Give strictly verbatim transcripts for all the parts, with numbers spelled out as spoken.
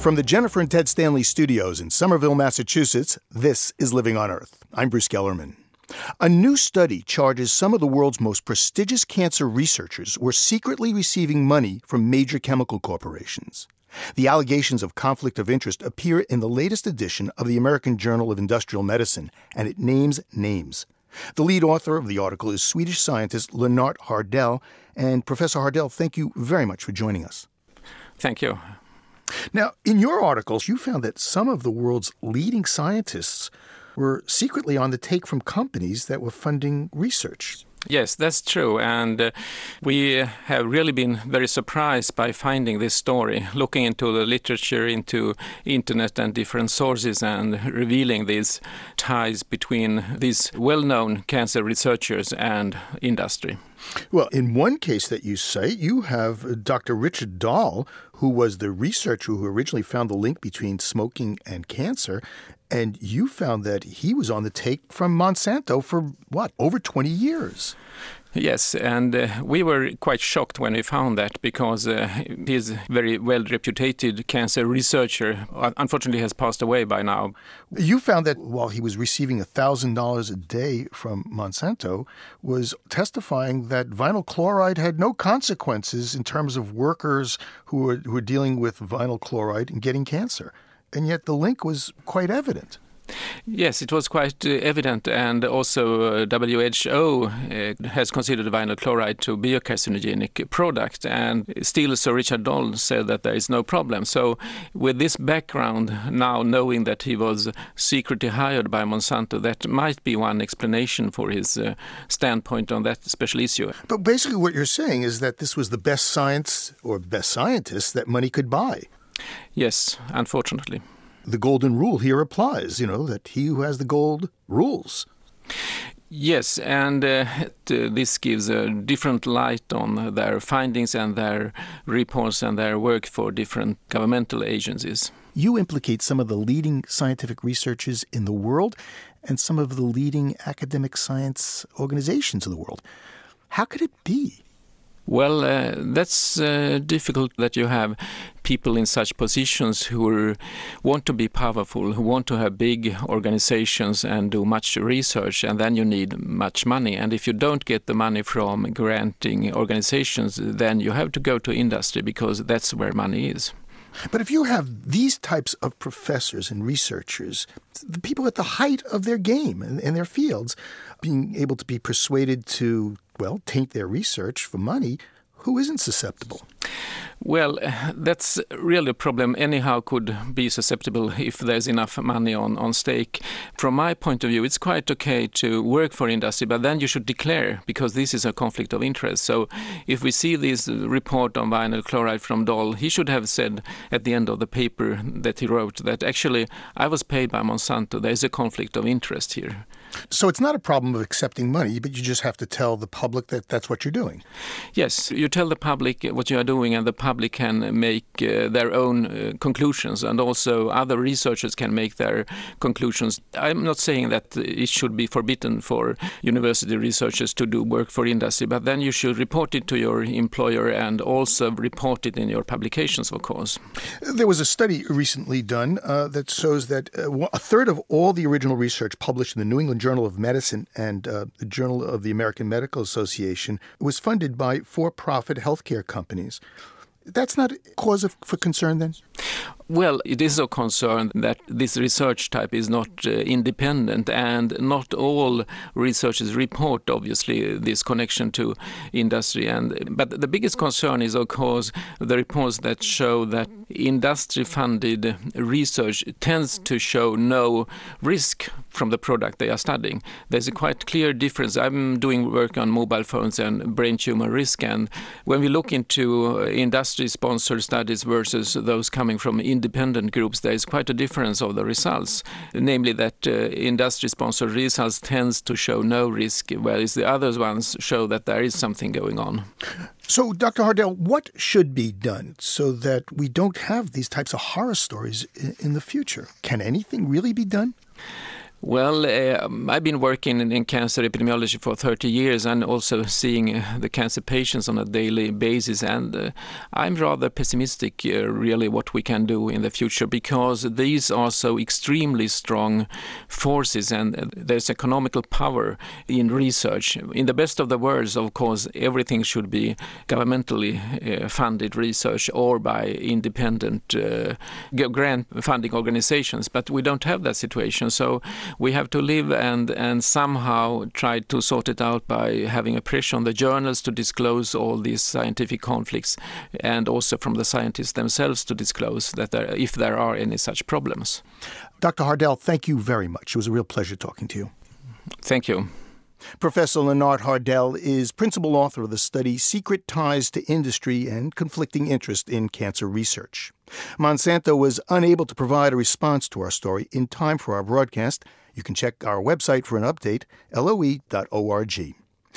From the Jennifer and Ted Stanley studios in Somerville, Massachusetts, this is Living on Earth. I'm Bruce Gellerman. A new study charges some of the world's most prestigious cancer researchers were secretly receiving money from major chemical corporations. The allegations of conflict of interest appear in the latest edition of the American Journal of Industrial Medicine, and it names names. The lead author of the article is Swedish scientist Lennart Hardell. And Professor Hardell, thank you very much for joining us. Thank you. Now, in your articles, you found that some of the world's leading scientists were secretly on the take from companies that were funding research. Yes, that's true. And uh, we have really been very surprised by finding this story, looking into the literature, into internet and different sources, and revealing these ties between these well-known cancer researchers and industry. Well, in one case that you cite, you have Doctor Richard Dahl, who was the researcher who originally found the link between smoking and cancer. And you found that he was on the take from Monsanto for, what, over twenty years? Yes, and uh, we were quite shocked when we found that, because uh, he is a very well-reputed cancer researcher. Unfortunately, has passed away by now. You found that while he was receiving one thousand dollars a day from Monsanto, was testifying that vinyl chloride had no consequences in terms of workers who were, who were dealing with vinyl chloride and getting cancer. And yet the link was quite evident. Yes, it was quite uh, evident, and also uh, W H O uh, has considered vinyl chloride to be a carcinogenic product, and still Sir Richard Dahl said that there is no problem. So with this background, now knowing that he was secretly hired by Monsanto, that might be one explanation for his uh, standpoint on that special issue. But basically what you're saying is that this was the best science or best scientists that money could buy. Yes, unfortunately. The golden rule here applies, you know, that he who has the gold rules. Yes, and uh, this gives a different light on their findings and their reports and their work for different governmental agencies. You implicate some of the leading scientific researchers in the world and some of the leading academic science organizations in the world. How could it be? Well, uh, that's uh, difficult that you have people in such positions who want to be powerful, who want to have big organizations and do much research, and then you need much money. And if you don't get the money from granting organizations, then you have to go to industry, because that's where money is. But if you have these types of professors and researchers, the people at the height of their game in, in their fields, being able to be persuaded to, well, taint their research for money, who isn't susceptible? Well, that's really a problem. Anyhow could be susceptible if there's enough money on, on stake. From my point of view, it's quite okay to work for industry, but then you should declare, because this is a conflict of interest. So if we see this report on vinyl chloride from Dahl, he should have said at the end of the paper that he wrote that actually I was paid by Monsanto. There is a conflict of interest here. So it's not a problem of accepting money, but you just have to tell the public that that's what you're doing. Yes, you tell the public what you are doing, and the public can make uh, their own uh, conclusions, and also other researchers can make their conclusions. I'm not saying that it should be forbidden for university researchers to do work for industry, but then you should report it to your employer and also report it in your publications, of course. There was a study recently done uh, that shows that uh, a third of all the original research published in the New England Journal of Medicine and uh, the Journal of the American Medical Association was funded by for-profit healthcare companies. That's not a cause of, for concern, then? Well, it is a concern that this research type is not uh, independent, and not all researchers report, obviously, this connection to industry. And but the biggest concern is, of course, the reports that show that industry-funded research tends to show no risk from the product they are studying. There's a quite clear difference. I'm doing work on mobile phones and brain tumor risk, and when we look into industry-sponsored studies versus those coming from independent groups, there is quite a difference of the results, namely that uh, industry-sponsored results tends to show no risk, whereas the other ones show that there is something going on. So, Doctor Hardell, what should be done so that we don't have these types of horror stories in, in the future? Can anything really be done? Well, uh, I've been working in, in cancer epidemiology for thirty years and also seeing uh, the cancer patients on a daily basis. And uh, I'm rather pessimistic, uh, really, what we can do in the future, because these are so extremely strong forces and uh, there's economical power in research. In the best of the worlds, of course, everything should be governmentally uh, funded research or by independent uh, grant funding organizations. But we don't have that situation. So we have to live and, and somehow try to sort it out by having a pressure on the journals to disclose all these scientific conflicts, and also from the scientists themselves to disclose that there, if there are any such problems. Doctor Hardell, thank you very much. It was a real pleasure talking to you. Thank you. Professor Lennart Hardell is principal author of the study Secret Ties to Industry and Conflicting Interest in Cancer Research. Monsanto was unable to provide a response to our story in time for our broadcast. You can check our website for an update, L O E dot org.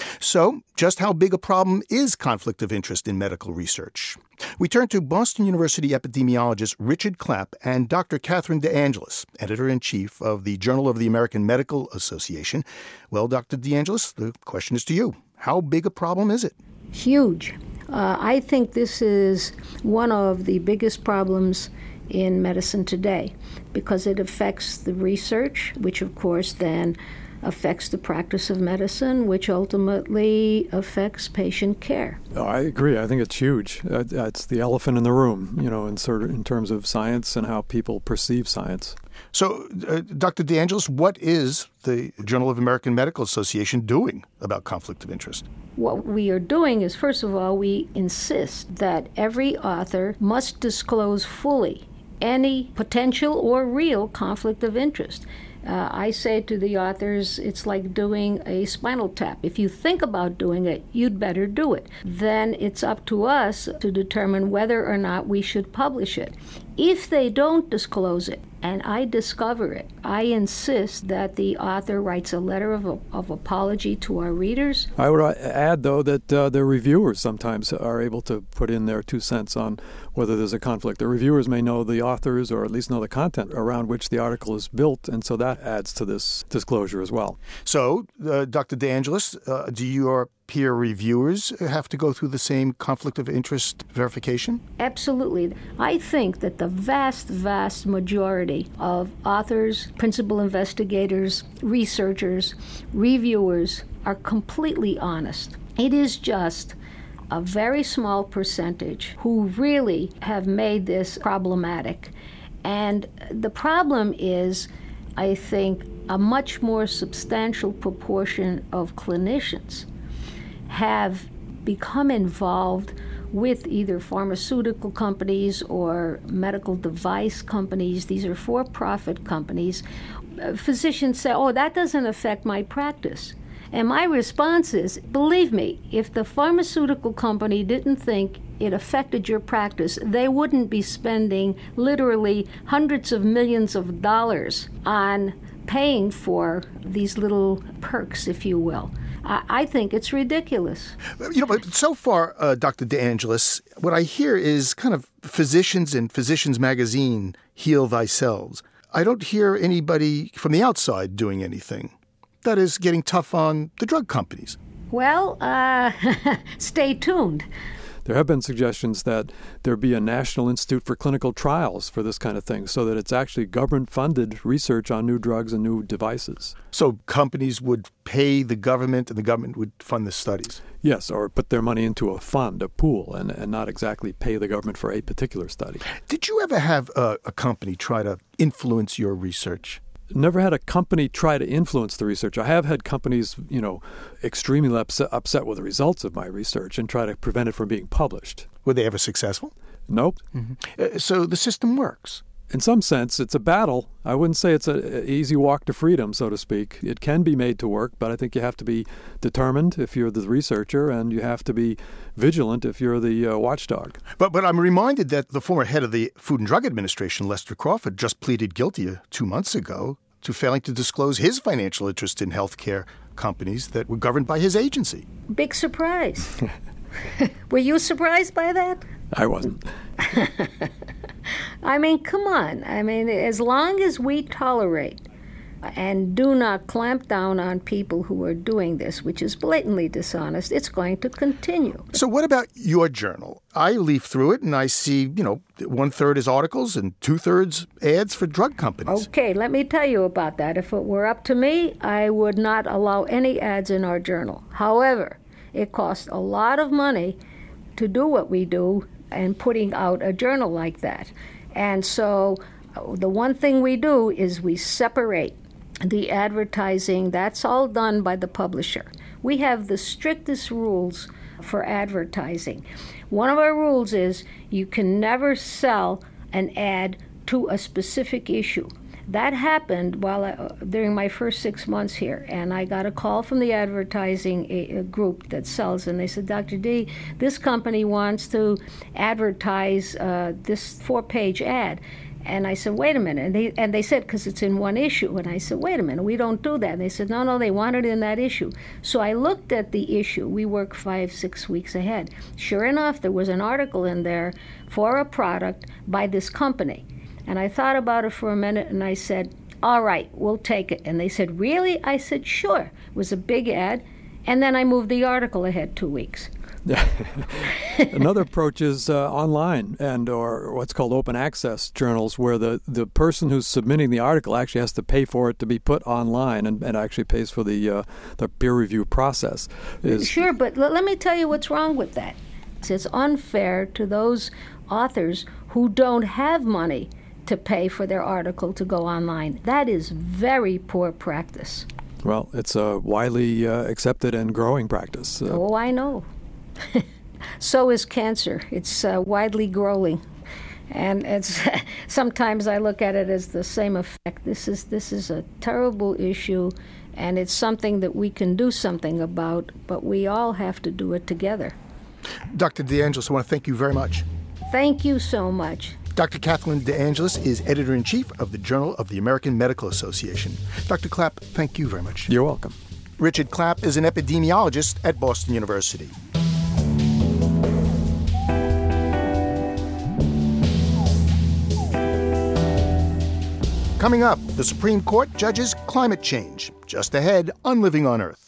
So, just how big a problem is conflict of interest in medical research? We turn to Boston University epidemiologist Richard Clapp and Doctor Catherine DeAngelis, editor-in-chief of the Journal of the American Medical Association. Well, Doctor DeAngelis, the question is to you. How big a problem is it? Huge. Uh, I think this is one of the biggest problems in medicine today because it affects the research, which of course then affects the practice of medicine, which ultimately affects patient care. Oh, I agree. I think it's huge. Uh, it's the elephant in the room, you know, in, sort of, in terms of science and how people perceive science. So, uh, Doctor DeAngelis, what is the Journal of American Medical Association doing about conflict of interest? What we are doing is, first of all, we insist that every author must disclose fully any potential or real conflict of interest. Uh, I say to the authors, it's like doing a spinal tap. If you think about doing it, you'd better do it. Then it's up to us to determine whether or not we should publish it. If they don't disclose it, and I discover it, I insist that the author writes a letter of, of apology to our readers. I would add, though, that uh, the reviewers sometimes are able to put in their two cents on whether there's a conflict. The reviewers may know the authors or at least know the content around which the article is built, and so that adds to this disclosure as well. So, uh, Doctor DeAngelis, uh, do your peer reviewers have to go through the same conflict of interest verification? Absolutely. I think that the vast, vast majority of authors, principal investigators, researchers, reviewers are completely honest. It is just a very small percentage who really have made this problematic. And the problem is, I think, a much more substantial proportion of clinicians have become involved with either pharmaceutical companies or medical device companies. These are for-profit companies. Physicians say, oh, that doesn't affect my practice. And my response is, believe me, if the pharmaceutical company didn't think it affected your practice, they wouldn't be spending literally hundreds of millions of dollars on paying for these little perks, if you will. I think it's ridiculous. You know, but so far, uh, Doctor DeAngelis, what I hear is kind of physicians and Physicians Magazine, heal thyself. I don't hear anybody from the outside doing anything. That is getting tough on the drug companies. Well, uh, stay tuned. There have been suggestions that there be a National Institute for Clinical Trials for this kind of thing, so that it's actually government-funded research on new drugs and new devices. So companies would pay the government and the government would fund the studies? Yes, or put their money into a fund, a pool, and, and not exactly pay the government for a particular study. Did you ever have a, a company try to influence your research? Never had a company try to influence the research. I have had companies, you know, extremely upset, upset with the results of my research and try to prevent it from being published. Were they ever successful? Nope. Mm-hmm. Uh, so the system works. In some sense, it's a battle. I wouldn't say it's an easy walk to freedom, so to speak. It can be made to work, but I think you have to be determined if you're the researcher, and you have to be vigilant if you're the uh, watchdog. But but I'm reminded that the former head of the Food and Drug Administration, Lester Crawford, just pleaded guilty two months ago to failing to disclose his financial interest in healthcare companies that were governed by his agency. Big surprise. Were you surprised by that? I wasn't. I mean, come on. I mean, as long as we tolerate and do not clamp down on people who are doing this, which is blatantly dishonest, it's going to continue. So what about your journal? I leaf through it and I see, you know, one-third is articles and two-thirds ads for drug companies. Okay, let me tell you about that. If it were up to me, I would not allow any ads in our journal. However, it costs a lot of money to do what we do and putting out a journal like that. And so the one thing we do is we separate the advertising. That's all done by the publisher. We have the strictest rules for advertising. One of our rules is you can never sell an ad to a specific issue. That happened while I, during my first six months here, and I got a call from the advertising a, a group that sells, and they said, Doctor D, this company wants to advertise uh, this four-page ad. And I said, wait a minute. And they, and they said, because it's in one issue. And I said, wait a minute, we don't do that. And they said, no, no, they want it in that issue. So I looked at the issue. We work five, six weeks ahead. Sure enough, there was an article in there for a product by this company. And I thought about it for a minute, and I said, all right, we'll take it. And they said, really? I said, sure. It was a big ad. And then I moved the article ahead two weeks. Another approach is uh, online and or what's called open access journals, where the, the person who's submitting the article actually has to pay for it to be put online and, and actually pays for the uh, the peer review process. Is sure, but l- let me tell you what's wrong with that. It's unfair to those authors who don't have money to pay for their article to go online. That is very poor practice. Well, it's a widely uh, accepted and growing practice. Uh, oh, I know. So is cancer. It's uh, widely growing, and it's sometimes I look at it as the same effect. This is this is a terrible issue, and it's something that we can do something about, but we all have to do it together. Doctor DeAngelis, I want to thank you very much. Thank you so much. Doctor Kathleen DeAngelis is editor-in-chief of the Journal of the American Medical Association. Doctor Clapp, thank you very much. You're welcome. Richard Clapp is an epidemiologist at Boston University. Coming up, the Supreme Court judges climate change. Just ahead on Living on Earth.